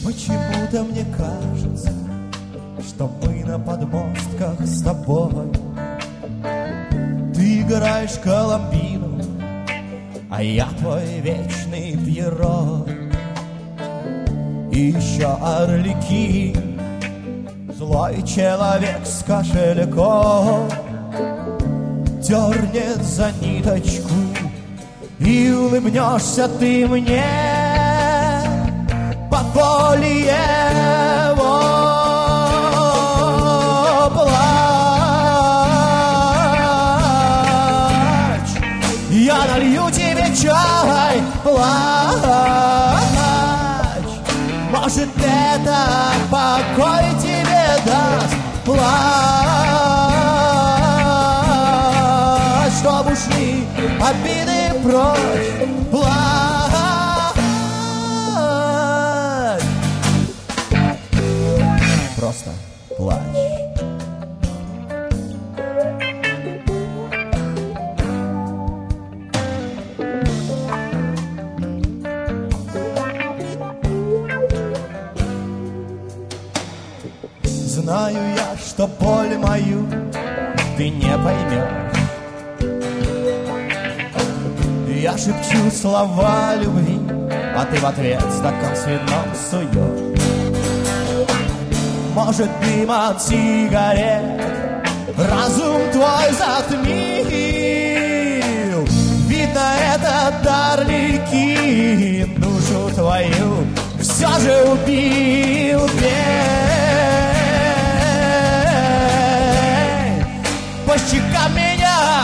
Почему-то мне кажется, что мы на подмостках с тобой. Ты играешь Коломбину, а я твой вечный Пьеро. И еще Арлекин, злой человек с кошельком, дернет за ниточку, и улыбнешься ты мне по воле его. Плачь, я налью тебе чай. Плачь, может, это покой тебе даст. Плачь, чтобы ушли обиды прочь. Плачь, просто плачь. Знаю я, что боль мою ты не поймешь. Я шепчу слова любви, а ты в ответ стакан с вином суешь. Может, дым от сигарет разум твой затмил. Видно, этот Арлекин душу твою все же убил. По щекам меня,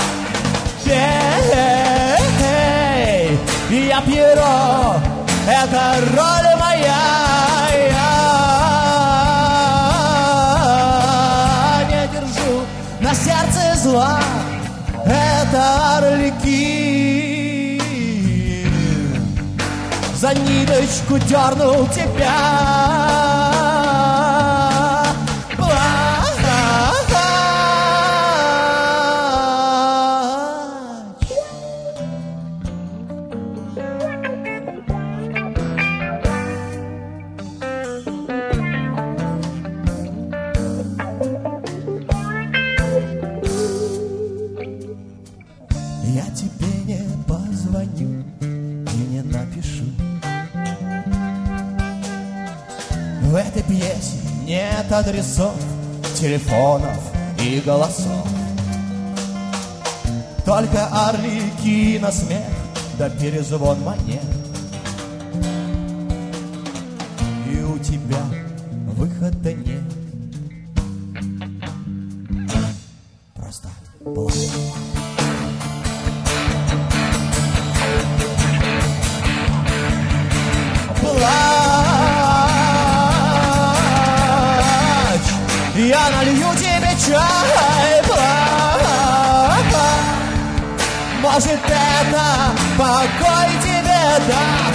я Пьеро, это роль моя. Я не держу на сердце зла, это Арлекин за ниточку дернул тебя. Я тебе не позвоню и не напишу. В этой пьесе нет адресов, телефонов и голосов. Только Арлекина смех да перезвон монет. И у тебя выхода нет. Просто плачь. Плачь, я налью тебе чай. Плачь, может, это покой тебе даст.